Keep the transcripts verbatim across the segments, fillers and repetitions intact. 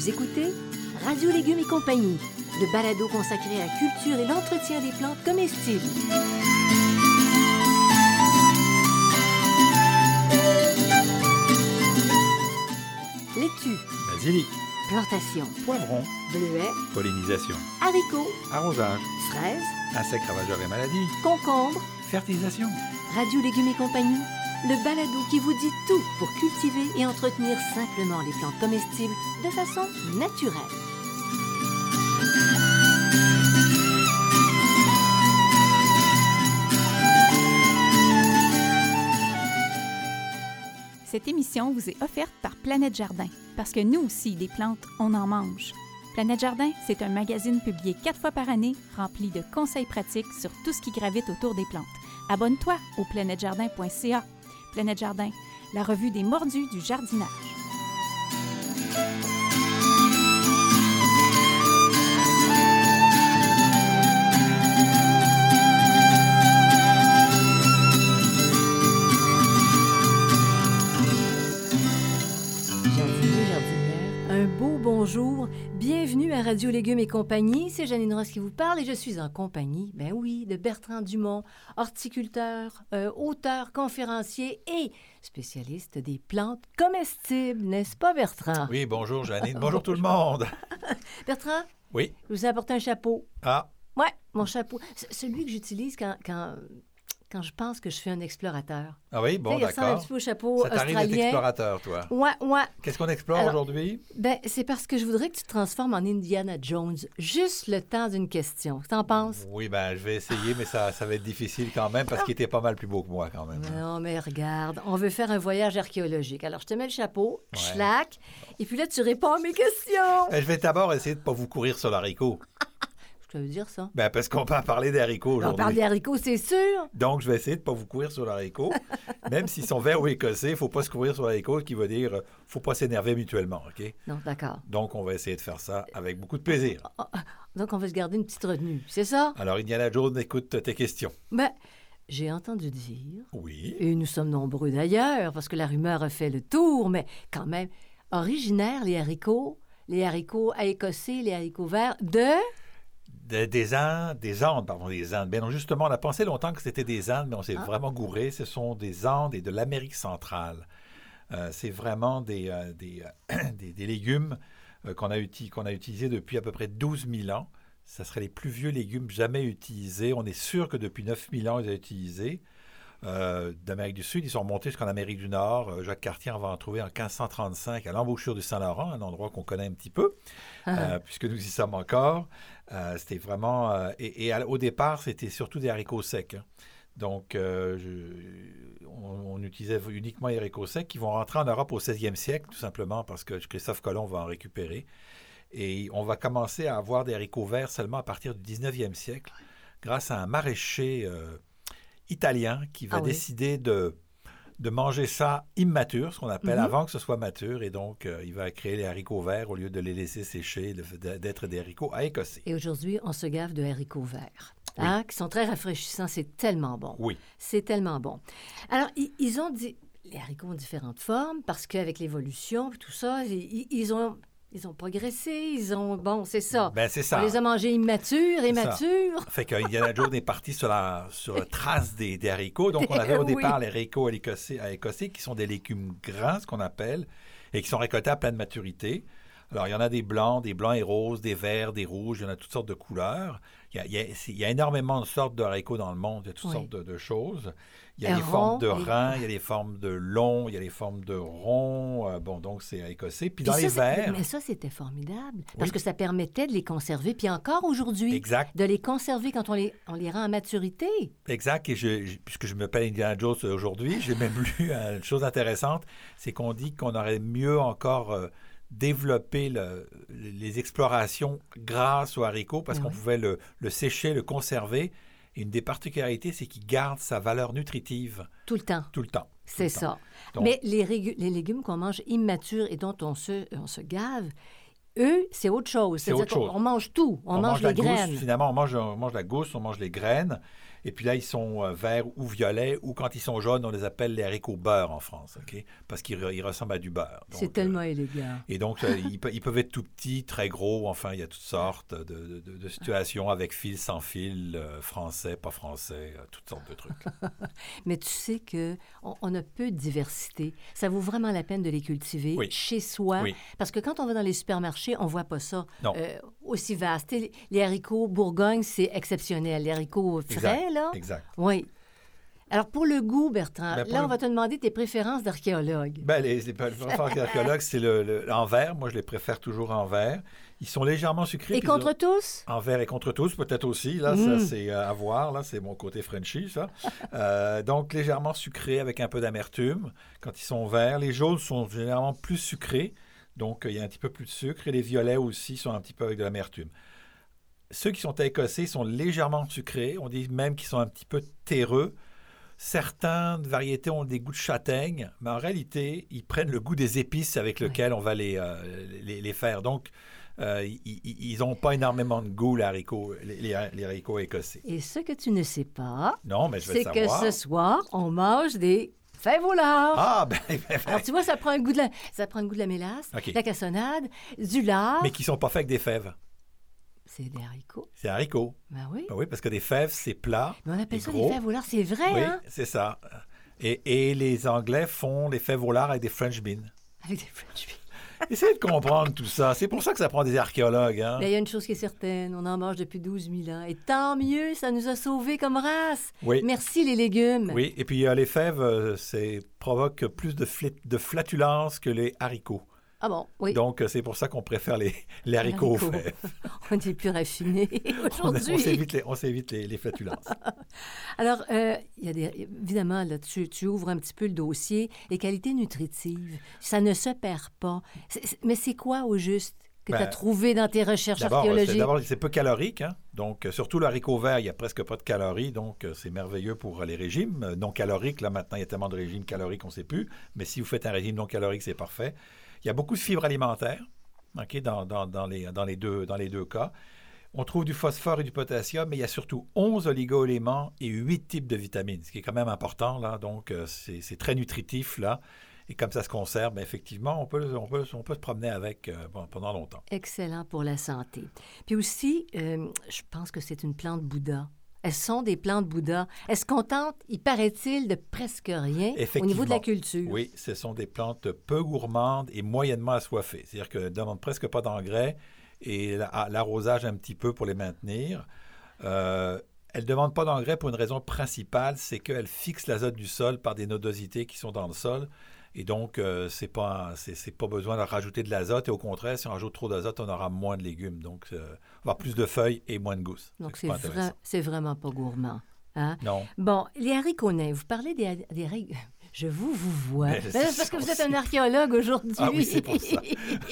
Vous écoutez Radio Légumes et compagnie, le balado consacré à la culture et l'entretien des plantes comestibles. Laitue, basilic, plantation, poivron, bleuets, pollinisation, haricots, arrosage, fraises, insectes ravageurs et maladies, concombres. fertilisation. Radio Légumes et compagnie, le balado qui vous dit tout pour cultiver et entretenir simplement les plantes comestibles de façon naturelle. Cette émission vous est offerte par Planète Jardin, parce que nous aussi, des plantes, on en mange. Planète Jardin, c'est un magazine publié quatre fois par année, rempli de conseils pratiques sur tout ce qui gravite autour des plantes. Abonne-toi au planète jardin point c a. Planète Jardin, la revue des mordus du jardinage. Jardinier, jardinière, un beau bonjour. Bienvenue à Radio Légumes et compagnie. C'est Janine Ross qui vous parle et je suis en compagnie, ben oui, de Bertrand Dumont, horticulteur, euh, auteur, conférencier et spécialiste des plantes comestibles, n'est-ce pas, Bertrand? Oui, bonjour Janine. Bonjour tout le monde. Bertrand, Oui. je vous ai apporté un chapeau. Ah, Ouais, mon chapeau. C- celui que j'utilise quand, quand, quand je pense que je suis un explorateur. ah oui, Tu sais, bon, il ressemble un d'accord. petit peu au chapeau Ça t'arrive d'être australien. explorateur, toi. Ouais, ouais. Qu'est-ce qu'on explore Alors- aujourd'hui? Ben, c'est parce que je voudrais que tu te transformes en Indiana Jones, juste le temps d'une question. Qu'est-ce que t'en penses? Oui, ben je vais essayer, mais ça, ça va être difficile quand même parce qu'il était pas mal plus beau que moi quand même. Non, mais regarde, on veut faire un voyage archéologique. Alors, je te mets le chapeau, Ouais. schlac, et puis là, tu réponds à mes questions. Ben, je vais d'abord essayer de ne pas vous courir sur l'haricot. Je veux dire ça. Ben, parce qu'on va parler des haricots On parle aujourd'hui. des haricots, c'est sûr. Donc, je vais essayer de ne pas vous courir sur l'haricot. Même s'ils sont verts ou écossais, il ne faut pas se courir sur l'haricot, ce qui veut dire euh, faut pas s'énerver mutuellement, OK? Non, d'accord. Donc, on va essayer de faire ça avec beaucoup de plaisir. Donc, on va se garder une petite retenue, c'est ça? Alors, Indiana Jones, écoute tes questions. Ben, j'ai entendu dire, Oui. et nous sommes nombreux d'ailleurs, parce que la rumeur a fait le tour, mais quand même, originaires, les haricots, les haricots à écossais, les haricots verts, de... Des, des Andes, des Andes, pardon, des Andes. Ben non, justement, on a pensé longtemps que c'était des Andes, mais on s'est Ah. vraiment gouré. Ce sont des Andes et de l'Amérique centrale. Euh, c'est vraiment des, euh, des, euh, des, des légumes euh, qu'on a, uti- qu'on a utilisés depuis à peu près douze mille ans. Ce seraient les plus vieux légumes jamais utilisés. On est sûr que depuis neuf mille ans, ils ont été utilisés. Euh, D'Amérique du Sud, ils sont remontés jusqu'en Amérique du Nord. Euh, Jacques Cartier en va en trouver en quinze cent trente-cinq à l'embouchure du Saint-Laurent, un endroit qu'on connaît un petit peu, euh, puisque nous y sommes encore. Euh, c'était vraiment... euh, et et à- au départ, c'était surtout des haricots secs. hein. Donc, euh, je- on, on utilisait uniquement les haricots secs qui vont rentrer en Europe au seizième siècle, tout simplement parce que Christophe Colomb va en récupérer. Et on va commencer à avoir des haricots verts seulement à partir du dix-neuvième siècle, grâce à un maraîcher euh, italien qui va Ah oui. décider de, de manger ça immature, ce qu'on appelle, Mhm. avant que ce soit mature. Et donc, euh, il va créer les haricots verts au lieu de les laisser sécher, de- d'être des haricots à écossais. Et aujourd'hui, on se gave de haricots verts, Oui. hein, qui sont très rafraîchissants. C'est tellement bon. Oui. C'est tellement bon. Alors, i- ils ont dit... Les haricots ont différentes formes parce qu'avec l'évolution et tout ça, i- ils ont... Ils ont progressé, ils ont... Bon, c'est ça. Ben, c'est ça. On les a mangés immatures, ça. immatures. Fait que Indiana Jones est parti sur la, sur la trace des, des haricots. Donc, on avait au Oui. départ les haricots à l'écossais, à écossais, qui sont des légumes gras, ce qu'on appelle, et qui sont récoltés à pleine maturité. Alors, il y en a des blancs, des blancs et roses, des verts, des rouges, il y en a toutes sortes de couleurs. Il y a, il y a- c'est- il y a énormément de sortes de haricots dans le monde, il y a toutes Oui. sortes de, de choses. Il y a Un des rond, formes de oui. reins, il y a des formes de longs, il y a des formes de ronds. Euh, bon, donc, c'est à écossais. Puis Puis dans ça, les c'est- verts... Mais ça, c'était formidable. Parce Oui. que ça permettait de les conserver. Puis encore aujourd'hui, Exact. de les conserver quand on les, on les rend à maturité. Exact. Et je, je- puisque je m'appelle Indiana Jones aujourd'hui, j'ai même lu euh, une chose intéressante, c'est qu'on dit qu'on aurait mieux encore euh, développé le- les explorations grâce aux haricots parce Ah qu'on oui. pouvait le, le sécher, le conserver. Et une des particularités, c'est qu'il garde sa valeur nutritive Tout le temps. tout le temps. tout C'est le temps. ça. Donc- Mais les, régu- les légumes qu'on mange immatures et dont on se, on se gave, eux, c'est autre chose. C'est C'est-à-dire autre qu'on chose. on mange tout. On, mange, la les gousse, graines. finalement, on mange, on mange la gousse, on mange les graines. Et puis là, ils sont euh, verts ou violets, ou quand ils sont jaunes, on les appelle les haricots beurre en France, OK? Parce qu'ils re- ils ressemblent à du beurre. Donc, C'est tellement euh, élégant. et donc, euh, ils, pe- ils peuvent être tout petits, très gros. Enfin, il y a toutes sortes de, de- de- de situations avec fil, sans fil, euh, français, pas français, euh, toutes sortes de trucs. Mais tu sais qu'on on a peu de diversité. Ça vaut vraiment la peine de les cultiver Oui. chez soi. Oui. Parce que quand on va dans les supermarchés, on voit pas ça Non. euh, aussi vaste. Tu sais, Les, les haricots Bourgogne, c'est exceptionnel. Les haricots frais, Exact. là. Exact. Oui. Alors, pour le goût, Bertrand, Ben, pour là, le- on va te demander tes préférences d'archéologue. Ben, les, les préférences archéologues, c'est le, le- en verre. Moi, je les préfère toujours en verre. Ils sont légèrement sucrés. Et puis contre ils tous? ont- En verre et contre tous, peut-être aussi. Là, Mm. ça, c'est euh, à voir. Là, c'est mon côté Frenchy, ça. Euh, donc, légèrement sucrés avec un peu d'amertume. Quand ils sont verts, les jaunes sont généralement plus sucrés. Donc, euh, il y a un petit peu plus de sucre. Et les violets aussi sont un petit peu avec de l'amertume. Ceux qui sont écossais sont légèrement sucrés. On dit même qu'ils sont un petit peu terreux. Certaines variétés ont des goûts de châtaigne, mais en réalité, ils prennent le goût des épices avec Oui. lesquelles on va les, euh, les, les faire. Donc, euh, ils n'ont pas énormément de goût, les haricots, les, les- les haricots écossais. Et ce que tu ne sais pas, Non, mais je veux c'est le que savoir. ce soir, on mange des fèves au lard. Ah, ben, ben, ben. Alors, tu vois, ça prend, un goût de la, ça prend le goût de la mélasse, OK. de la cassonade, du lard. Mais qui ne sont pas faits avec des fèves. C'est des haricots. C'est haricots. Ben oui. Ben oui, parce que des fèves, c'est plat. Mais on appelle et ça gros. des fèves au lard, c'est vrai, Oui, hein? c'est ça. Et, et les Anglais font les fèves au lard avec des French beans. Avec des French beans. Essayez de comprendre tout ça. C'est pour ça que ça prend des archéologues. Hein? Mais il y a une chose qui est certaine, on en mange depuis douze mille ans. Et tant mieux, ça nous a sauvés comme race. Oui. Merci les légumes. Oui, et puis euh, les fèves, euh, c'est provoque plus de, flit- de flatulence que les haricots. Ah bon, oui. Donc, euh, c'est pour ça qu'on préfère les, les haricots aux Haricots. fèves. On est plus raffinés On, on aujourd'hui. s'évite les, on s'évite les, les flatulences. Alors, euh, il y a des, évidemment, là, tu, tu ouvres un petit peu le dossier. Les qualités nutritives, ça ne se perd pas. C'est- c'est- mais c'est quoi, au juste, que Ben, tu as trouvé dans tes recherches D'abord, c'est, archéologiques? d'abord, c'est peu calorique. Hein? Donc, euh, surtout le haricot vert, il n'y a presque pas de calories. Donc, euh, c'est merveilleux pour euh, les régimes euh, non caloriques. Là, maintenant, il y a tellement de régimes caloriques qu'on ne sait plus. Mais si vous faites un régime non calorique, c'est parfait. Il y a beaucoup de fibres alimentaires, OK, dans, dans, dans, les, dans, les deux, dans les deux cas. On trouve du phosphore et du potassium, mais il y a surtout onze oligo-éléments et huit types de vitamines, ce qui est quand même important, là. Donc, euh, c'est, c'est très nutritif, là. Et comme ça se conserve, bien, effectivement, on peut, on, peut, on peut se promener avec euh, bon, pendant longtemps. Excellent pour la santé. Puis aussi, euh, je pense que c'est une plante Bouddha. Elles sont des plantes Bouddha. Elles se contentent, il paraît-il, de presque rien au niveau de la Effectivement. culture. Oui, ce sont des plantes peu gourmandes et moyennement assoiffées. C'est-à-dire qu'elles ne demandent presque pas d'engrais et la- l'arrosage un petit peu pour les maintenir. Euh, elles ne demandent pas d'engrais pour une raison principale, c'est qu'elles fixent l'azote du sol par des nodosités qui sont dans le sol. Et donc, euh, c'est pas, c'est, c'est pas besoin de rajouter de l'azote. Et au contraire, si on rajoute trop d'azote, on aura moins de légumes. Donc, euh, on va avoir plus de feuilles et moins de gousses. Donc, C'est c'est, pas vra- intéressant. c'est vraiment pas gourmand. Hein? Non. Bon, les haricots nains, vous parlez des, des haricots... Je vous, vous vois. Mais Ben, c'est c'est parce que vous êtes ça. un archéologue aujourd'hui. Ah oui, c'est pour ça.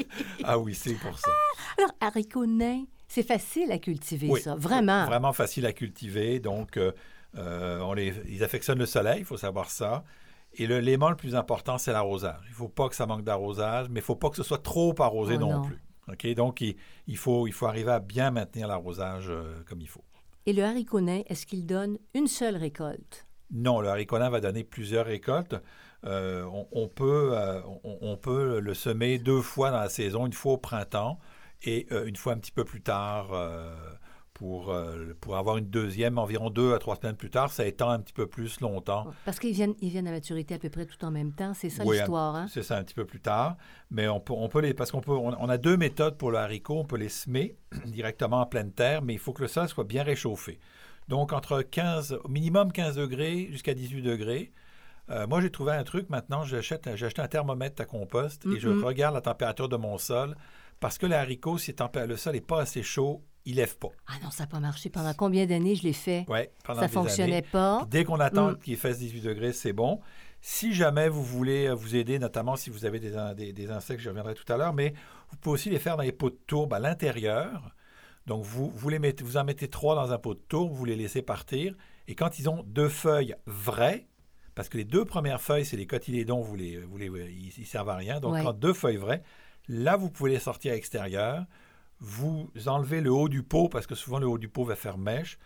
Ah oui, c'est pour ça. Alors, haricots nains, c'est facile à cultiver, Oui, ça, vraiment. Vraiment facile à cultiver. Donc, euh, euh, on les, ils affectionnent le soleil, il faut savoir ça. Et le- l'élément le plus important, c'est l'arrosage. Il ne faut pas que ça manque d'arrosage, mais il ne faut pas que ce soit trop arrosé Oh non, non. plus. OK? Donc, il, il faut, il faut arriver à bien maintenir l'arrosage euh, comme il faut. Et le haricot nain, est-ce qu'il donne une seule récolte? Non, le haricot nain va donner plusieurs récoltes. Euh, on, on peut, euh, on, on peut le semer deux fois dans la saison, une fois au printemps et euh, une fois un petit peu plus tard euh, pour, euh, pour avoir une deuxième environ deux à trois semaines plus tard. Ça étend un petit peu plus longtemps. Parce qu'ils viennent, ils viennent à maturité à peu près tout en même temps. C'est ça Oui, l'histoire, hein? C'est ça, un petit peu plus tard. Mais on peut, on peut les... Parce qu'on peut, on, on a deux méthodes pour le haricot. On peut les semer directement en pleine terre, mais il faut que le sol soit bien réchauffé. Donc, entre quinze, au minimum quinze degrés jusqu'à dix-huit degrés. Euh, moi, j'ai trouvé un truc. Maintenant, j'achète, j'ai acheté un thermomètre à compost et je Mhm. regarde la température de mon sol parce que le haricot, si tempé- le sol n'est pas assez chaud, il lève pas. Ah non, ça n'a pas marché. Pendant combien d'années je l'ai fait? Ouais, pendant Ça des fonctionnait années. pas. Puis dès qu'on attend Mm. qu'il fasse dix-huit degrés, c'est bon. Si jamais vous voulez euh, vous aider, notamment si vous avez des, in- des, des insectes, je reviendrai tout à l'heure, mais vous pouvez aussi les faire dans les pots de tourbe à l'intérieur. Donc, vous, vous, les mettez, vous en mettez trois dans un pot de tourbe, vous les laissez partir. Et quand ils ont deux feuilles vraies, parce que les deux premières feuilles, c'est les cotylédons, vous les, vous les, ils ne servent à rien. Donc, Ouais. quand deux feuilles vraies, là, vous pouvez les sortir à l'extérieur. Vous enlevez le haut du pot, parce que souvent, le haut du pot va faire mèche.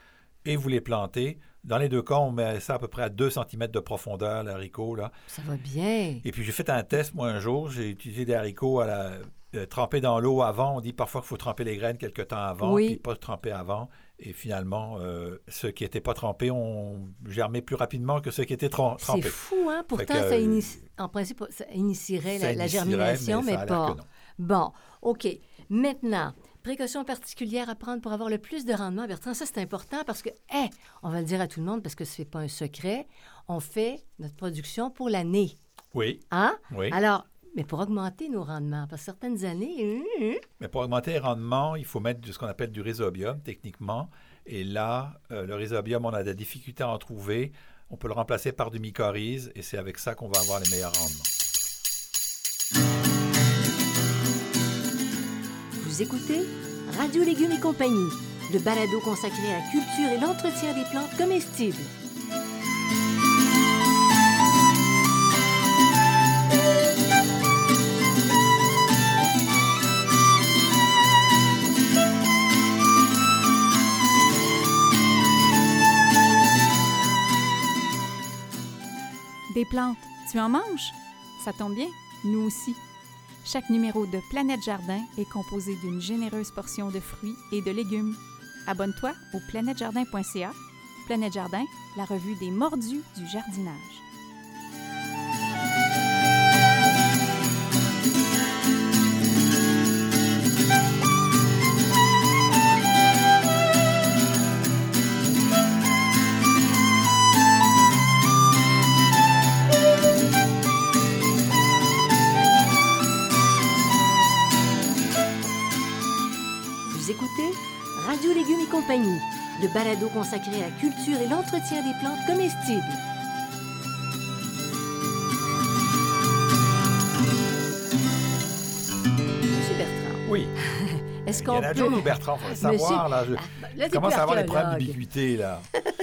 et vous les plantez. Dans les deux cas, on met ça à peu près à deux centimètres de profondeur, le haricot, là. Ça va bien. Et puis, j'ai fait un test, moi, un jour. J'ai utilisé des haricots à la, euh, trempés dans l'eau avant. On dit parfois qu'il faut tremper les graines quelque temps avant, Oui. puis pas tremper avant. Et finalement, euh, ceux qui n'étaient pas trempés ont germé plus rapidement que ceux qui étaient tra- trempés. C'est fou, hein? Pourtant, que, ça initie, en principe, ça initierait Ça la, la initierait, germination, mais mais, ça a l'air pas. que non. Bon, OK. Maintenant, précautions particulières à prendre pour avoir le plus de rendement. Bertrand, ça, c'est important parce que, hey, on va le dire à tout le monde parce que ce n'est pas un secret, on fait notre production pour l'année. Oui, Hein? oui. Alors, mais pour augmenter nos rendements, parce que certaines années... hum, Mais pour augmenter les rendements, il faut mettre de ce qu'on appelle du rhizobium, techniquement. Et là, euh, le rhizobium, on a des difficultés à en trouver. On peut le remplacer par du mycorhize et c'est avec ça qu'on va avoir les meilleurs rendements. Vous écoutez Radio Légumes et compagnie, le balado consacré à la culture et l'entretien des plantes comestibles. Des plantes, tu en manges? Ça tombe bien, nous aussi. Chaque numéro de Planète Jardin est composé d'une généreuse portion de fruits et de légumes. Abonne-toi au planète jardin point c a. Planète Jardin, la revue des mordus du jardinage. Vous écoutez Radio Légumes et compagnie, le balado consacré à la culture et l'entretien des plantes comestibles. Monsieur Bertrand, Oui. est-ce Il y qu'on en a peut... John ou Bertrand, il faudrait savoir. Là, je, Ah, ben, là, je t'es commence plus à avoir des problèmes archéologue. d'ubiquité, là.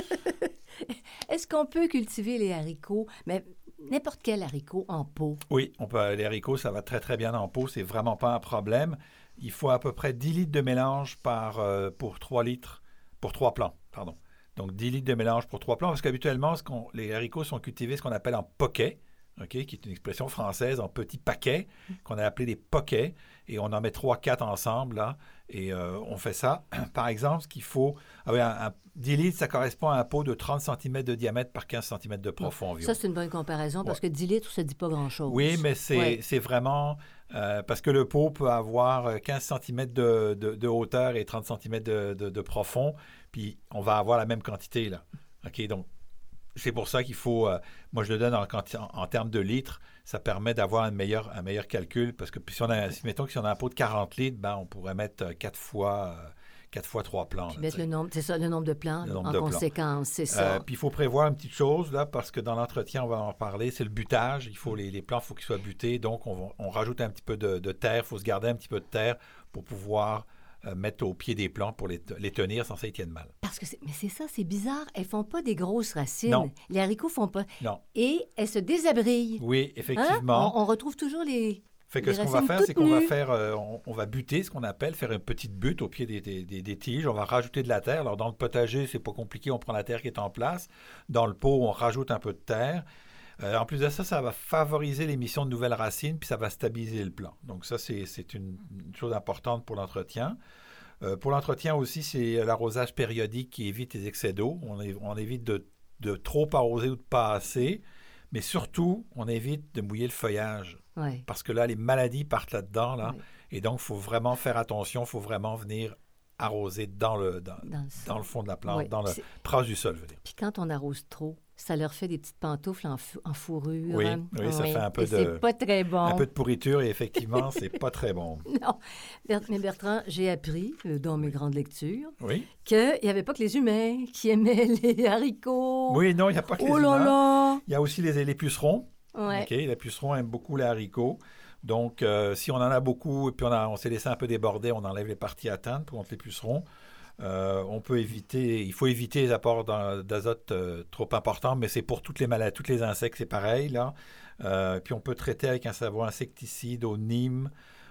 Est-ce qu'on peut cultiver les haricots, mais n'importe quel haricot en pot? Oui, on peut, les haricots, ça va très, très bien en pot. C'est vraiment pas un problème. Il faut à peu près dix litres de mélange par, euh, pour trois litres, pour trois plants, pardon. Donc, dix litres de mélange pour trois plants, parce qu'habituellement, ce qu'on- les haricots sont cultivés ce qu'on appelle en poquets, OK, qui est une expression française, en petits paquets, qu'on a appelé des poquets, et on en met trois, quatre ensemble, là, et euh, on fait ça. Par exemple, ce qu'il faut, ah oui, un, un- dix litres, ça correspond à un pot de trente centimètres de diamètre par quinze centimètres de profond environ. Ça, c'est une bonne comparaison parce que dix litres, ça ne dit pas grand-chose. Oui, mais c'est Ouais. c'est vraiment... euh, parce que le pot peut avoir quinze centimètres de, de- de hauteur et trente centimètres de, de- de profond, puis on va avoir la même quantité, là. OK, donc c'est pour ça qu'il faut... euh, moi, je le donne en, quanti- en, en termes de litres. Ça permet d'avoir un meilleur, un meilleur calcul, parce que puis si on a, si, mettons que si on a un pot de quarante litres, ben, on pourrait mettre euh, quatre fois... euh, quatre fois trois plants. Puis là, mettre tu sais. le nombre, c'est ça, le nombre de plants Le nombre en de plants. conséquence, c'est ça. Euh, puis il faut prévoir une petite chose, là, parce que dans l'entretien, on va en parler, c'est le butage. Il faut les, les plants, il faut qu'ils soient butés. Donc, on, va- on rajoute un petit peu de, de terre. Il faut se garder un petit peu de terre pour pouvoir euh, mettre au pied des plants pour les, te- les tenir sans que ça ils tiennent mal. Parce que c'est, mais c'est ça, c'est bizarre. Elles font pas des grosses racines. Non. Les haricots font pas. Non. Et elles se désabrillent. Oui, Hein? effectivement. On, on retrouve toujours les. Fait que les ce qu'on va racines faire, toutes c'est qu'on va nues. faire, euh, on, on va buter, ce qu'on appelle, faire une petite butte au pied des, des- des- des tiges. On va rajouter de la terre. Alors, dans le potager, c'est pas compliqué. On prend la terre qui est en place. Dans le pot, on rajoute un peu de terre. Euh, en plus de ça, ça va favoriser l'émission de nouvelles racines, puis ça va stabiliser le plant. Donc ça, c'est c'est une, une chose importante pour l'entretien. Euh, pour l'entretien aussi, c'est l'arrosage périodique qui évite les excès d'eau. On, é- on évite de, de trop arroser ou de pas assez. Mais surtout, on évite de mouiller le feuillage. Ouais. Parce que là, les maladies partent là-dedans. Là, Oui. Et donc, il faut vraiment faire attention. Il faut vraiment venir arroser dans le, dans, Dans le sol. dans le fond de la plante, Oui. dans le C'est- proche du sol, je veux dire. Puis quand on arrose trop, ça leur fait des petites pantoufles en, fou- en fourrure. Oui, hein? oui, ça fait un peu Et de- c'est pas très bon. Un peu de pourriture et effectivement, c'est pas très bon. Non. Ber- Mais Bertrand, j'ai appris euh, dans mes grandes lectures Oui. qu'il n'y avait pas que les humains qui aimaient les haricots. Oui, non, il n'y a pas que les Oh là humains. là! Il y a aussi les, les pucerons. Ouais. OK, les pucerons aiment beaucoup les haricots. Donc, euh, si on en a beaucoup et puis on, a- on s'est laissé un peu déborder, on enlève les parties atteintes pour contre les pucerons. Euh, on peut éviter, il faut éviter les apports d'en- d'azote euh, trop importants, mais c'est pour toutes les maladies, tous les insectes, c'est pareil là. Euh, puis on peut traiter avec un savon insecticide au Nîmes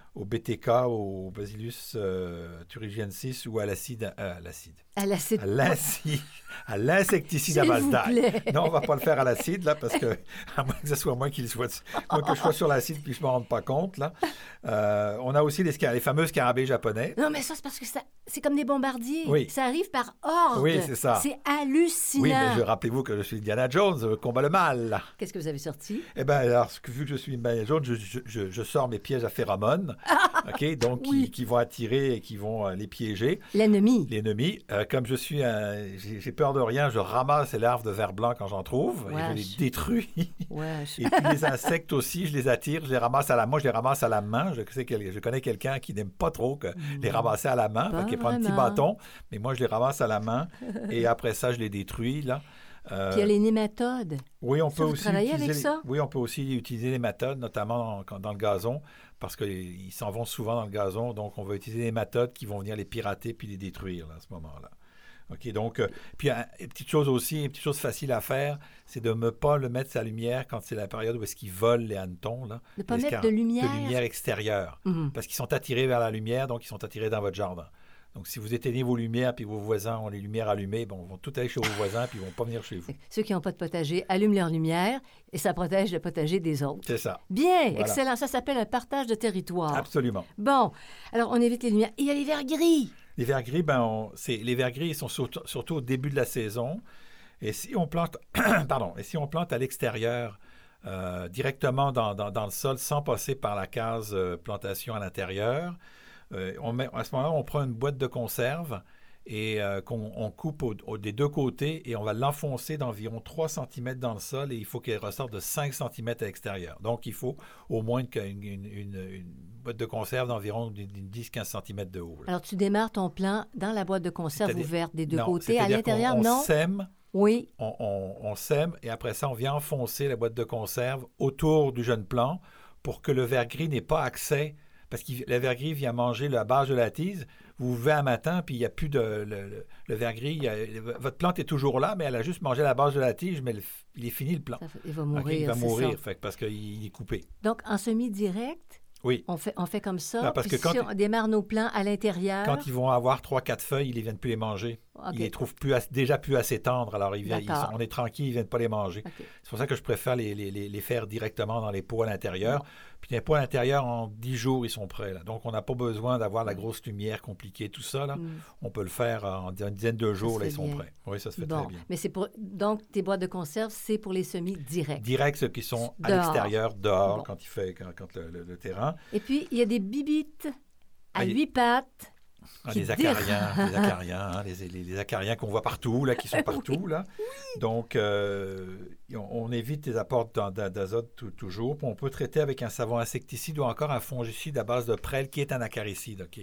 au B T K, au Bacillus euh, thuringiensis ou à l'acide, euh, à l'acide, À l'acide. à l'acide, à l'insecticide à S'il base vous d'ail. plaît. Non, on ne va pas le faire à l'acide, là, parce que, à moins que ce soit moi qui le soit, moi que je sois sur l'acide puis je ne me rende pas compte, là. Euh, on a aussi les, scar- les fameux scarabées japonais. Non, mais ça, c'est parce que ça, c'est comme des bombardiers. Oui. Ça arrive par ordre. Oui, c'est ça. C'est hallucinant. Oui, mais je, rappelez-vous que je suis Indiana Jones, je combat le mal, là. Qu'est-ce que vous avez sorti? Eh bien, alors, vu que je suis Indiana Jones, je, je, je, je sors mes pièges à phéromones, OK, donc Oui. qui, qui vont attirer et qui vont euh, les piéger. L'ennemi. L'ennemi, euh, comme je suis, un- j'ai j'ai peur de rien, je ramasse les larves de vers blanc quand j'en trouve et je Wesh. les détruis. Ouais, je- Et puis les insectes aussi, je les attire, je les ramasse à la main, je les ramasse à la main. Je, sais quel- je connais quelqu'un qui n'aime pas trop que les ramasser à la main, Pas fait qu'il prend un petit vraiment. bâton, mais moi je les ramasse à la main et après ça je les détruis là. Euh, Puis il y a les nématodes. oui, on Ça, peut vous aussi travaillez utiliser avec les- ça? Oui, on peut aussi utiliser les méthodes, notamment dans, dans le gazon, parce qu'ils s'en vont souvent dans le gazon, donc on va utiliser des méthodes qui vont venir les pirater puis les détruire là, à ce moment-là. OK, donc, euh, puis un- une petite chose aussi, une petite chose facile à faire, c'est de ne pas le mettre sa lumière quand c'est la période où est-ce qu'ils volent les hannetons. Là, Ne pas les mettre scar- de lumière. De lumière extérieure, Mhm. parce qu'ils sont attirés vers la lumière, donc ils sont attirés dans votre jardin. Donc, si vous éteignez vos lumières puis vos voisins ont les lumières allumées, bon, ils vont tout aller chez vos voisins puis ils ne vont pas venir chez vous. Ceux qui n'ont pas de potager allument leur lumière et ça protège le potager des autres. C'est ça, Bien, Voilà. excellent. Ça s'appelle un partage de territoire. absolument. Bon, alors on évite les lumières. Il y a les vers gris. Les vers gris, ben, on- c'est, les vers gris ils sont surtout, surtout au début de la saison. Et si on plante, pardon, et si on plante à l'extérieur, euh, directement dans, dans- dans le sol, sans passer par la case euh, plantation à l'intérieur, euh, on met, à ce moment-là, on prend une boîte de conserve et euh, qu'on on coupe au- au- des deux côtés et on va l'enfoncer d'environ trois centimètres dans le sol et il faut qu'elle ressorte de cinq centimètres à l'extérieur. Donc, il faut au moins une, une- une- une boîte de conserve d'environ dix à quinze centimètres de haut. là. Alors tu démarres ton plant dans la boîte de conserve C'est-à-dire- ouverte des deux Non, côtés. À c'est-à-dire l'intérieur, qu'on- on non? sème, Oui. on, on- on sème et après ça, on vient enfoncer la boîte de conserve autour du jeune plant pour que le ver gris n'ait pas accès, parce que le ver gris vient manger la base de la tige. Vous vous levez un matin, puis il n'y a plus de... Le, le- le ver gris, il y a- votre plante est toujours là, mais elle a juste mangé la base de la tige, mais le- il est fini le plant. Ça fait- il va OK, mourir. il va c'est mourir ça. fait que parce qu'il est coupé. Donc en semi-direct, Oui. on fait, on fait comme ça. Ah, parce puis que quand si on démarre nos plants à l'intérieur. Quand ils vont avoir trois quatre feuilles, ils ne viennent plus les manger. OK. Ils les trouvent plus assez- déjà plus assez tendres, alors ils viennent, ils D'accord. sont- on est tranquille, ils ne viennent pas les manger. OK. C'est pour ça que je préfère les, les- les- les faire directement dans les pots à l'intérieur. Puis les pots à l'intérieur, en dix jours, ils sont prêts. Là. Donc, on n'a pas besoin d'avoir la grosse lumière compliquée, tout ça. Là. Mm. On peut le faire en une dizaine de jours, se là, fait ils sont bien. prêts. Oui, ça se fait Bon, très bien. mais c'est pour donc tes boîtes de conserve, c'est pour les semis directs. Direct, ceux qui sont à Dehors. l'extérieur, dehors, Bon. quand il fait quand, quand le, le- le terrain. Et puis il y a des bibites à Ah, il- huit pattes. Ah, Qui les acariens, les acariens, hein, les, les- les acariens qu'on voit partout, là, qui sont partout. Là. Donc, euh, on, on évite les apports d'an- d'a- d'azote tout- toujours. Puis on peut traiter avec un savon insecticide ou encore un fongicide à base de prêle qui est un acaricide. OK?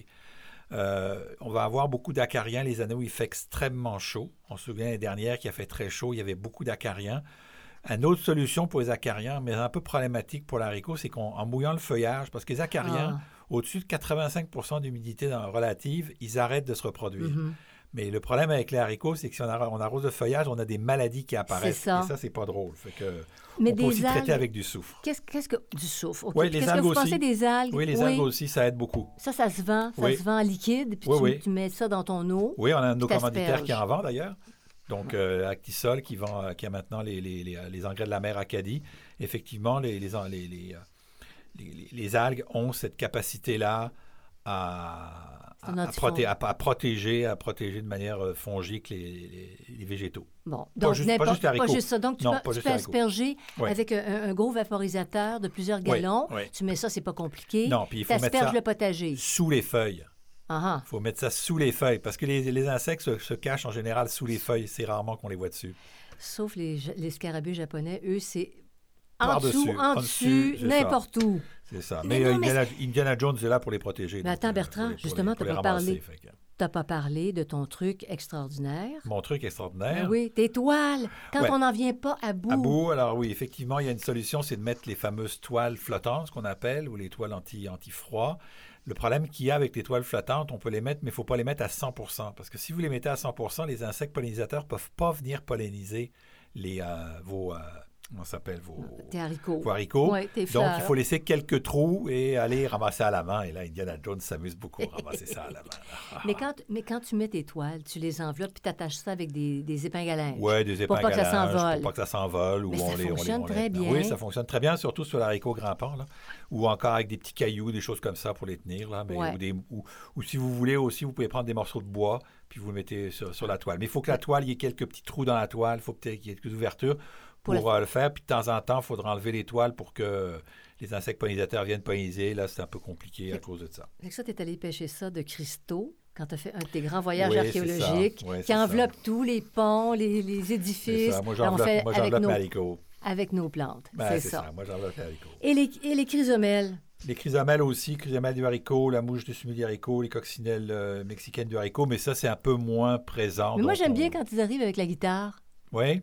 Euh, on va avoir beaucoup d'acariens les années où il fait extrêmement chaud. On se souvient l'année dernière qu'il a fait très chaud, il y avait beaucoup d'acariens. Une autre solution pour les acariens, mais un peu problématique pour l'haricot, c'est qu'en mouillant le feuillage, parce que les acariens, Ah. au-dessus de quatre-vingt-cinq pour cent d'humidité dans- relative, ils arrêtent de se reproduire. Mhm. Mais le problème avec les haricots, c'est que si on, arro- on arrose le feuillage, on a des maladies qui apparaissent. ça. Et ça, c'est pas drôle. Fait que, Mais on peut des aussi traiter algues- avec du soufre. Qu'est-ce, qu'est-ce que du soufre? OK. Oui, Puis les qu'est-ce que algues vous aussi. pensez des algues? Oui, les algues aussi, ça aide beaucoup. Ça, ça se vend. Ça Oui. se vend en liquide. Puis Oui, tu, oui. tu mets ça dans ton eau. Oui, on a un de nos Puis commanditaires t'asperges. qui en vend d'ailleurs. Donc, euh, Actisol qui vend, euh, qui a maintenant les, les, les, les engrais de la mer Acadie. Effectivement, les, les, les, les, euh, les- les algues ont cette capacité-là à, C'est un à, à antifon- proté- à- à protéger, à protéger de manière euh, fongique les, les- les végétaux. Bon, Pas donc juste- pas n'importe- juste les haricots. ça. Donc tu Non, peux, pas tu juste peux les haricots. asperger Ouais. avec un, un gros vaporisateur de plusieurs gallons. oui. Tu mets ça, c'est pas compliqué. Non, puis il faut Tu mettre asperges ça le potager. sous les feuilles. Ah, ah. Il faut mettre ça sous les feuilles parce que les, les insectes se, se cachent en général sous les feuilles. C'est rarement qu'on les voit dessus. Sauf les, ja- les scarabées japonais, eux, c'est en Par-dessus, dessous, en en dessus, dessus, c'est n'importe où. C'est ça. Mais Mais, non, euh, mais Indiana, Indiana Jones est là pour les protéger. Mais donc, attends, euh, Bertrand, pour les- pour justement, les- pour t'as les pas ramasser, parlé. fait que- T'as pas parlé de ton truc extraordinaire. Mon truc extraordinaire. Ben oui, tes toiles. Quand Ouais. on n'en vient pas à bout. À bout, alors oui, effectivement, il y a une solution, c'est de mettre les fameuses toiles flottantes, ce qu'on appelle, ou les toiles anti, anti-froid. Le problème qu'il y a avec les toiles flottantes, on peut les mettre, mais il ne faut pas les mettre à cent pour cent. Parce que si vous les mettez à cent pour cent, les insectes pollinisateurs ne peuvent pas venir polliniser les, euh, vos, euh, on s'appelle vos, tes haricots. vos haricots. Ouais, tes Donc, fleurs. il faut laisser quelques trous et aller ramasser à la main. Et là, Indiana Jones s'amuse beaucoup à ramasser ça à la main. Là. Mais quand, mais quand tu mets tes toiles, tu les enveloppes puis tu attaches ça avec des, des épingles à linge. Oui, des épingles Pour pas que ça à linge, s'envole. Pour pas que ça s'envole. Ou Mais ça on les, on les- fonctionne on les- très bien. Oui, ça fonctionne très bien, surtout sur l'haricot grimpant. Là. Ou encore avec des petits cailloux, des choses comme ça pour les tenir. Là. Mais, Ouais. ou, des, ou, ou si vous voulez aussi, vous pouvez prendre des morceaux de bois puis vous le mettez sur, sur la toile. Mais il faut que la toile, il y ait quelques petits trous dans la toile. Il faut peut-être qu'il y ait quelques ouvertures pour, Pour euh, le faire. Puis de temps en temps, il faudra enlever les toiles pour que les insectes pollinisateurs viennent polliniser. Là, c'est un peu compliqué à cause de ça. Fait que ça, tu es allé pêcher ça de cristaux quand tu as fait un de tes grands voyages Oui, c'est archéologiques ça. Oui, qui c'est ça. enveloppent tous les ponts, les, les C'est édifices. ça. Moi, Alors, on j'enveloppe, fait moi, avec j'enveloppe nos, mes haricots. avec nos plantes. Ben, c'est c'est ça. ça. Moi, j'enveloppe mes haricots. Et les, et les chrysomèles. Les chrysomèles aussi, chrysomèles du haricot, la mouche de semis du haricot, les coccinelles euh, mexicaines du haricot, mais ça, c'est un peu moins présent. Mais moi, donc j'aime on- bien quand ils arrivent avec la guitare. Oui?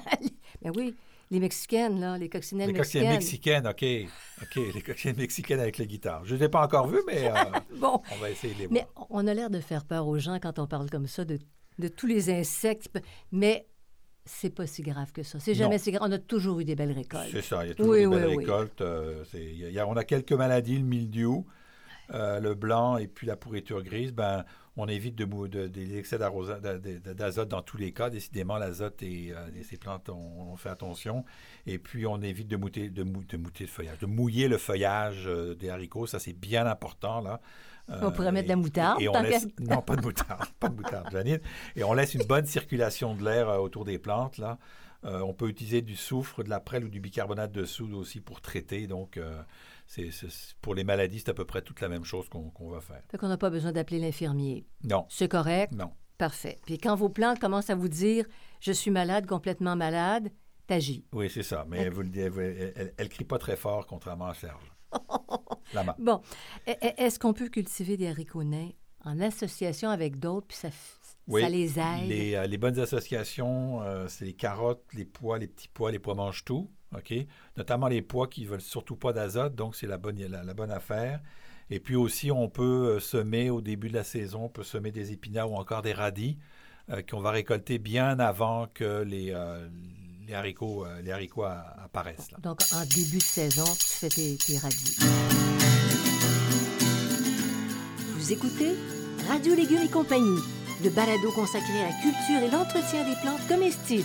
Ben oui, les Mexicaines, là, les coccinelles Les coccinelles mexicaines. mexicaines, OK. OK, les coccinelles mexicaines avec la guitare. Je ne les ai pas encore vues, mais euh, Bon, on va essayer de les voir. mais on a l'air de faire peur aux gens quand on parle comme ça de, de tous les insectes. Mais c'est pas si grave que ça. C'est jamais Non. si grave. On a toujours eu des belles récoltes. C'est ça, il y a toujours Oui, des oui, belles oui. récoltes. euh, c'est- il y a- il y a- on a quelques maladies, le mildiou, euh, le blanc et puis la pourriture grise. Ben, on évite de, mou- de- des excès d'arrosa- d'a- d'a- d'azote dans tous les cas. Décidément, l'azote et, euh, et ces plantes, on, on fait attention. Et puis, on évite de mouter, de, mou- de mouter le feuillage, de mouiller le feuillage euh, des haricots. Ça, c'est bien important, là. On pourrait mettre de la moutarde, Et, et on tant laisse... qu'à- Non, pas de moutarde, pas de moutarde, Janine. Et on laisse une bonne circulation de l'air euh, autour des plantes, là. Euh, on peut utiliser du soufre, de la prêle ou du bicarbonate de soude aussi pour traiter. Donc, euh, c'est, c'est- pour les maladies, c'est à peu près toute la même chose qu'on, qu'on va faire. Fait qu'on n'a pas besoin d'appeler l'infirmier. Non, C'est correct? non. Parfait. Puis quand vos plantes commencent à vous dire « je suis malade, complètement malade », t'agis. Oui, c'est ça. Mais vous le dites, elle ne crie pas très fort, contrairement à Serge. Là-bas. Bon. E- e- Est-ce qu'on peut cultiver des haricots nains en association avec d'autres, puis ça, f- Oui, ça les aide? Les, euh, les bonnes associations, euh, c'est les carottes, les pois, les petits pois, les pois mangent tout, OK? Notamment les pois qui ne veulent surtout pas d'azote, donc c'est la bonne, la, la bonne affaire. Et puis aussi, on peut euh, semer au début de la saison, on peut semer des épinards ou encore des radis euh, qu'on va récolter bien avant que les, euh, les haricots, euh, les haricots a- apparaissent. Là. Donc, en début de saison, tu fais tes, tes radis. Vous écoutez Radio Légumes et compagnie, le balado consacré à la culture et l'entretien des plantes comestibles.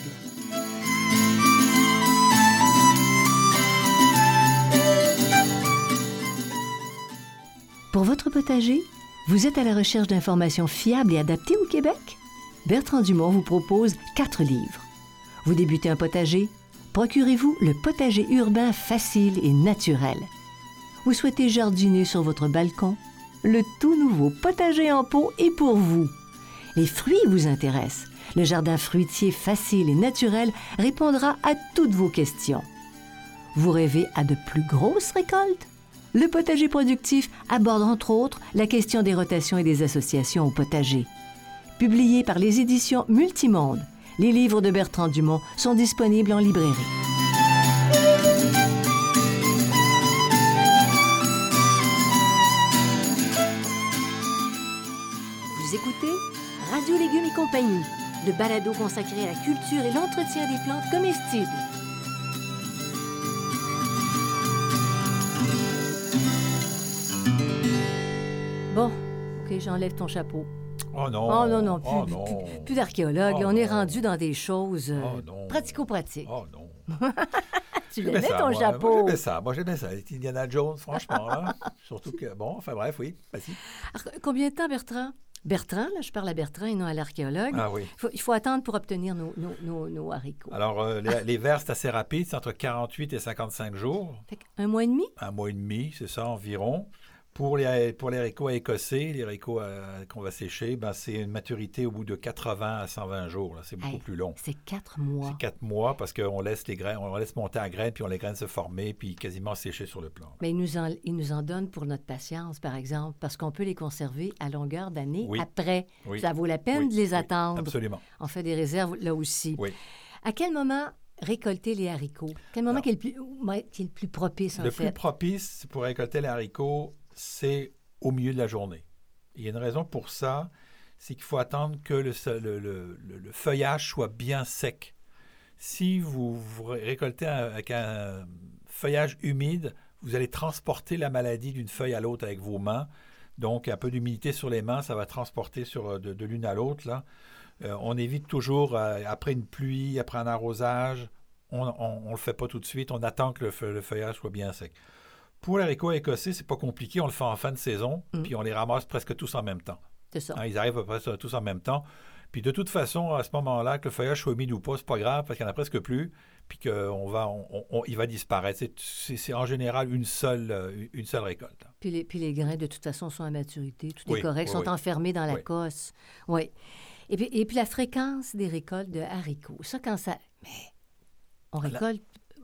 Pour votre potager, vous êtes à la recherche d'informations fiables et adaptées au Québec? Bertrand Dumont vous propose quatre livres. Vous débutez un potager? Procurez-vous le potager urbain facile et naturel. Vous souhaitez jardiner sur votre balcon? Le tout nouveau potager en pot est pour vous. Les fruits vous intéressent? Le jardin fruitier facile et naturel répondra à toutes vos questions. Vous rêvez à de plus grosses récoltes? Le potager productif aborde entre autres la question des rotations et des associations au potager. Publié par les éditions Multimonde, les livres de Bertrand Dumont sont disponibles en librairie. Vous écoutez Radio Légumes et compagnie, le balado consacré à la culture et l'entretien des plantes comestibles. Bon, OK, j'enlève ton chapeau. Oh non! Oh non, non, plus, Oh plus- non. plus- plus d'archéologue. Oh on est non. rendu dans des choses euh, Oh non. pratico-pratiques. Oh non! tu J'aimais l'aimais ça, ton moi. chapeau? Moi, j'aimais ça. Moi, j'aimais ça. Les Indiana Jones, franchement. Là. Surtout que, bon, enfin bref, oui. Vas-y. Alors, combien de temps, Bertrand? Bertrand, là, je parle à Bertrand et non à l'archéologue. Ah oui. Il faut, il faut attendre pour obtenir nos, nos, nos, nos haricots. Alors, euh, les, les vers, c'est assez rapide. C'est entre quarante-huit et cinquante-cinq jours. Fait un mois et demi? Un mois et demi, c'est ça, environ. Pour les, pour les haricots à écosser, les haricots euh, qu'on va sécher, ben, c'est une maturité au bout de quatre-vingts à cent vingt jours. Là. C'est beaucoup Hey, plus long. C'est quatre mois. C'est quatre mois parce qu'on laisse les graines, on laisse monter à graines, puis on les graines se former, puis quasiment sécher sur le plan. Mais il nous, en, il nous en donne pour notre patience, par exemple, parce qu'on peut les conserver à longueur d'année Oui. après. Oui. Ça vaut la peine Oui, de les oui, attendre. Absolument. On fait des réserves là aussi. Oui. À quel moment récolter les haricots? Quel moment Alors, qui est, le plus, ouais, qui est le plus propice, en Le fait? plus propice pour récolter les haricots, c'est au milieu de la journée. Il y a une raison pour ça, c'est qu'il faut attendre que le, le, le, le feuillage soit bien sec. Si vous, vous récoltez un, avec un feuillage humide, vous allez transporter la maladie d'une feuille à l'autre avec vos mains. Donc, un peu d'humidité sur les mains, ça va transporter sur, de, de l'une à l'autre, là. Euh, on évite toujours, euh, après une pluie, après un arrosage, on ne le fait pas tout de suite, on attend que le, fe- le feuillage soit bien sec. Pour les haricots écossais, c'est pas compliqué, on le fait en fin de saison, Mm. puis on les ramasse presque tous en même temps. C'est ça. Hein, ils arrivent à peu près tous en même temps. Puis de toute façon, à ce moment-là, que le feuillage soit humide ou pas, c'est pas grave, parce qu'il n'y en a presque plus, puis qu'il va, on, on, il va disparaître. C'est, c'est, c'est en général une seule, euh, une seule récolte. Puis les, puis les grains, de toute faççon, sont à maturité. Tout Oui, est correct, oui, sont oui. enfermés dans la Oui. cosse. Oui. Et puis, et puis la fréquence des récoltes de haricots. Ça, quand ça... Mais on La- récolte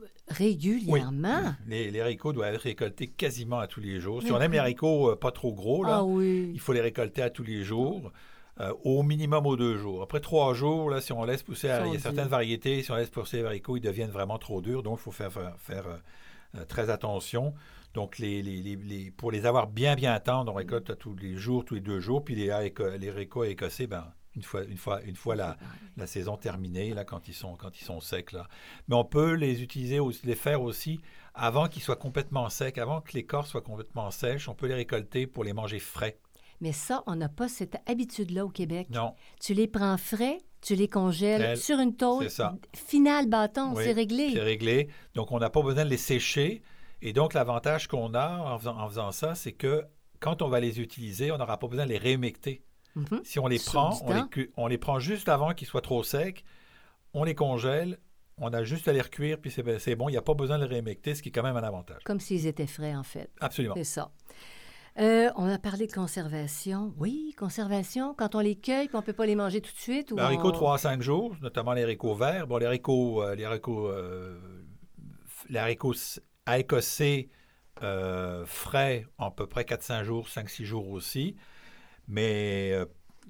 régulièrement. Les, les haricots doivent être récoltés quasiment à tous les jours. Si Mais on aime oui. les haricots euh, pas trop gros, là, Ah oui. il faut les récolter à tous les jours, euh, au minimum aux deux jours. Après trois jours, là, si on laisse pousser, Ils sont il y a certaines durs. variétés, si on laisse pousser les haricots, ils deviennent vraiment trop durs, donc il faut faire, faire, faire, euh, euh, très attention. Donc, les, les, les, les- pour les avoir bien, bien tendres, on récolte à tous les jours, tous les deux jours, puis les, haricots- les haricots écossais, ben, une fois, une fois, une fois la, la saison terminée, là, quand ils sont, quand ils sont secs. Là. Mais on peut les utiliser, aussi, les faire aussi avant qu'ils soient complètement secs, avant que l'écorce soit complètement sèche. On peut les récolter pour les manger frais. Mais ça, on n'a pas cette habitude-là au Québec. Non, Tu les prends frais, tu les congèles Elle- sur une tôle. c'est ça. Final bâton, Oui, c'est réglé. c'est réglé. Donc, on n'a pas besoin de les sécher. Et donc, l'avantage qu'on a en faisant, en faisant ça, c'est que quand on va les utiliser, on n'aura pas besoin de les réhumecter. Mhm. Si on les Sur prend, du on les, temps. cu- on les prend juste avant qu'ils soient trop secs, on les congèle, on a juste à les recuire, puis c'est, c'est bon, il n'y a pas besoin de les réhumecter, ce qui est quand même un avantage. Comme s'ils étaient frais, en fait. Absolument. C'est ça. Euh, on a parlé de conservation. Oui, conservation, quand on les cueille, puis on ne peut pas les manger tout de suite. Ou Les haricots on... trois à cinq jours, notamment les haricots verts. Bon, les haricots, euh, les haricots, euh, les haricots s- à écossais euh, frais, en à peu près quatre à cinq jours, cinq à six jours aussi. Mais euh,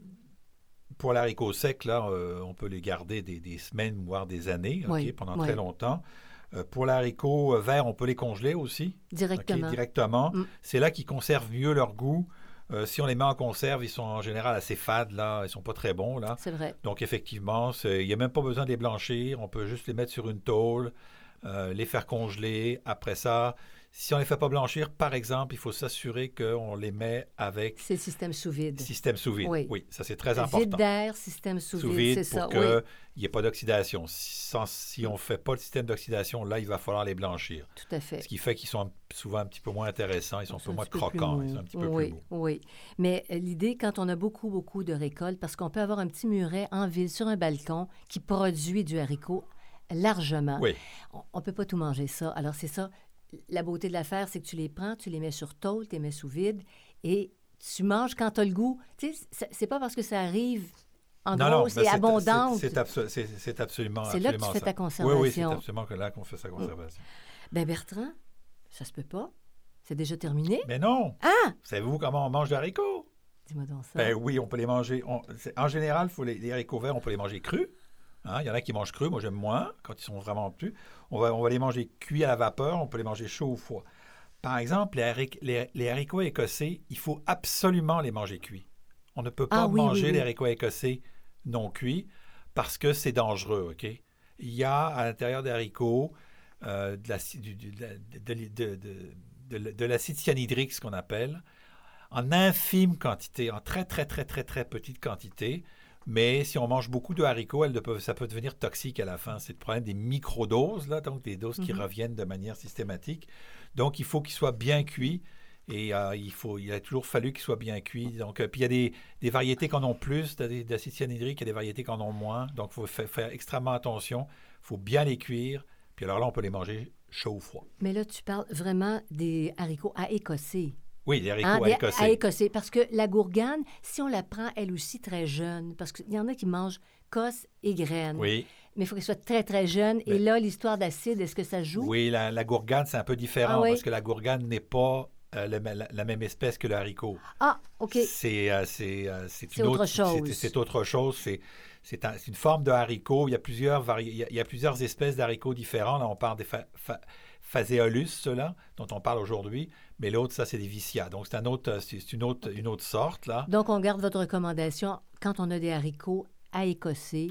pour l'haricot sec, là, euh, on peut les garder des, des semaines, voire des années, ok, Oui, pendant oui. très longtemps. Euh, pour l'haricot vert, on peut les congeler aussi. ok, Directement. directement. Mm. C'est là qu'ils conservent mieux leur goût. Euh, si on les met en conserve, ils sont en général assez fades, là. Ils sont pas très bons, là. C'est vrai. Donc, effectivement, c'est- il n'y a même pas besoin de les blanchir. On peut juste les mettre sur une tôle, euh, les faire congeler. Après ça, si on ne les fait pas blanchir, par exemple, il faut s'assurer qu'on les met avec C'est le système sous vide. système sous vide. Oui. Oui, ça, c'est très Vide important. d'air, système sous, Sous vide, vide c'est pour ça. Oui, qu'il n'y ait pas d'oxydation. Sans- si on ne fait pas le système d'oxydation, là, il va falloir les blanchir. tout à fait. Ce qui fait qu'ils sont un- souvent un petit peu moins intéressants, ils sont un peu moins petit peu plus croquants, mou. ils sont un petit peu oui, plus mous. Oui, mais euh, l'idée, quand on a beaucoup, beaucoup de récoltes, parce qu'on peut avoir un petit muret en ville, sur un balcon, qui produit du haricot largement. Oui, On ne peut pas tout manger ça. Alors, c'est ça. La beauté de l'affaire, c'est que tu les prends, tu les mets sur tôle, tu les mets sous vide et tu manges quand tu as le goût. Tu sais, c'est- c'est pas parce que ça arrive en non, gros, non, c'est ben, abondant. C'est, c'est, abso- c'est- c'est absolument, C'est là que tu absolument fais ça. ta Oui, conservation. oui, c'est absolument que là qu'on fait sa conservation. Ben Bertrand, ça se peut pas. C'est déjà terminé. Mais non! Ah! Savez-vous comment on mange des haricots? Dis-moi donc ça. Ben oui, on peut les manger. on- c'est- en général, faut les, les haricots verts, on peut les manger crus. Hein, il y en a qui mangent crus, moi j'aime moins, quand ils sont vraiment crus. On va, on va les manger cuits à la vapeur, on peut les manger chauds ou froids. Par exemple, les, haric- les- les haricots écossais, il faut absolument les manger cuits. On ne peut pas Ah oui, oui, manger oui. les haricots écossais non cuits parce que c'est dangereux, OK? Il y a à l'intérieur des haricots euh, de, l'acide, du- du- de, la- de- de- de- de- de l'acide cyanhydrique, ce qu'on appelle, en infime quantité, en très, très, très, très, très petite quantité. Mais si on mange beaucoup de haricots, elles ne peuvent- ça peut devenir toxique à la fin. C'est le problème des microdoses, là, donc des doses qui Mhm. reviennent de manière systématique. Donc, il faut qu'ils soient bien cuits. Et euh, il, faut, il a toujours fallu qu'ils soient bien cuits. Donc, euh, puis il y a des, des variétés qui en ont plus d'ad- d'acide cyanhydrique, il y a des variétés qui en ont moins. Donc, il faut fa- faire extrêmement attention. Il faut bien les cuire. Puis alors là, on peut les manger chaud ou froid. Mais là, tu parles vraiment des haricots à écossais. Oui, les haricots Hein, à des- écossais. à écossais. Parce que la gourgane, si on la prend elle aussi très jeune, parce qu'il y en a qui mangent cosse et graines, Oui, mais il faut qu'elle soit très, très jeune. Et Mais- là, l'histoire d'acide, est-ce que ça joue? oui la, la gourgane, c'est un peu différent Ah oui? parce que la gourgane n'est pas euh, le- la, la même espèce que le haricot. Ah, OK. C'est, euh, c'est, euh, c'est C'est une autre autre chose. C'est, c'est autre chose. C'est, c'est, un- c'est une forme de haricot. Il y a plusieurs, vari- il y a, il y a plusieurs espèces d'haricots différents. Là, on parle des fa- fa- Phaseolus, ceux-là, dont on parle aujourd'hui. Mais l'autre, ça, c'est des vicia. Donc, c'est, un autre, c'est une, autre, une autre sorte, là. Donc, on garde votre recommandation quand on a des haricots à écossais.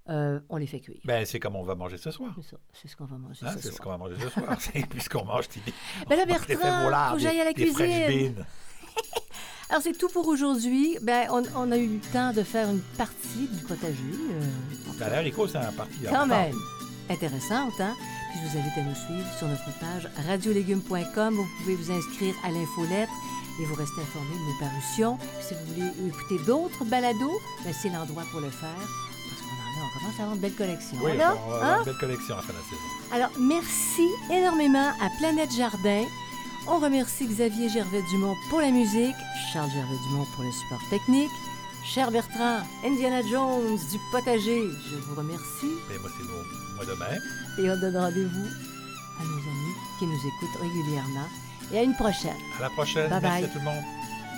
euh, on les fait cuire. Ben, c'est comme on va manger ce soir. C'est ça, c'est ce qu'on va manger Hein, ce c'est ce soir. qu'on va manger ce soir. C'est puisqu'on mange des, Ben là, on mange des Bertrand, fèves au lard, faut que j'aille à la des, des fresh cuisine. beans. Alors, c'est tout pour aujourd'hui. Ben, on, on a eu le temps de faire une partie du potager. Euh, Ben, l'haricot, c'est un parti. quand même intéressante, hein? Puis je vous invite à nous suivre sur notre page radio légumes point com. Vous pouvez vous inscrire à l'infolettre et vous rester informé de nos parutions. Puis si vous voulez écouter d'autres balados, ben, c'est l'endroit pour le faire. Parce qu'on en a, on commence à avoir une belle collection. Oui, là, on va hein? avoir une belle collection à la fin de la saison. Alors, merci énormément à Planète Jardin. On remercie Xavier Gervais-Dumont pour la musique, Charles Gervais-Dumont pour le support technique. Cher Bertrand, Indiana Jones du potager, je vous remercie. Ben, moi, c'est nos- moi de même. Et on donne rendez-vous à nos amis qui nous écoutent régulièrement. Et à une prochaine. À la prochaine. Bye Merci bye. à tout le monde.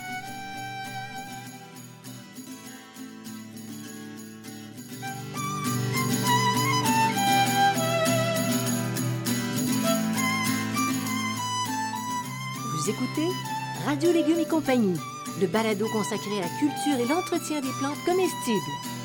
Vous écoutez Radio Légumes et compagnie, le balado consacré à la culture et l'entretien des plantes comestibles.